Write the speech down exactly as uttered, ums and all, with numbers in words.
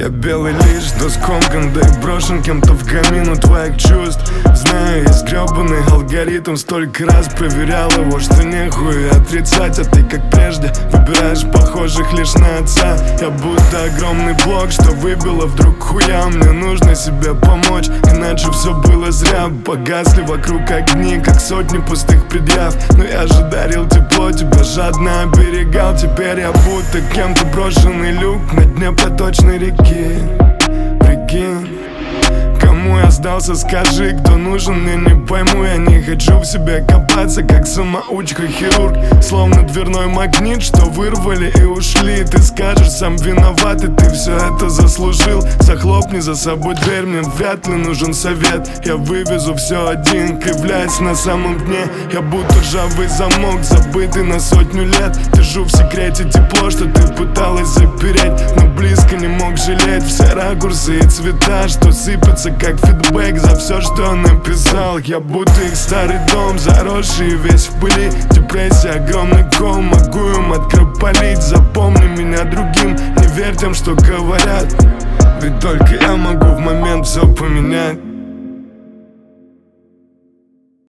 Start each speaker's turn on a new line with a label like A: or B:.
A: Я белый лишь, да скомкан, да и брошен кем-то в камин у твоих чувств. Знаю, есть гребаный алгоритм, столько раз проверял его, что нехуй отрицать. А ты, как прежде, выбираешь похожих лишь на отца. Я будто огромный блок, что выбило вдруг хуя. Мне нужно себе помочь, иначе все было зря. Погасли вокруг огни, как сотни пустых предъяв. Но я же дарил тепло, тебя жадно оберегал. Теперь я будто кем-то брошенный люк на дне проточной реки. Прикинь, кому я сдался, скажи, кто нужен, мне не пойму. Я не хочу в себе копаться, как самоучка-хирург. Словно дверной магнит, что вырвали и ушли. Ты скажешь, сам виноват, и ты все это заслужил. Захлопни за собой дверь, мне вряд ли нужен совет. Я вывезу все один, кривляясь на самом дне. Я будто ржавый замок, забытый на сотню лет. Держу в секрете тепло, что ты пыталась запереть, но близко не мог жалеть. Все ракурсы и цвета, что сыпятся как фидбэк за все, что он написал. Я будто их старый дом, заросший весь в пыли. Депрессия, огромный ком, могу им откропалить. Запомни меня другим, не верь тем, что говорят, ведь только я могу в момент все поменять.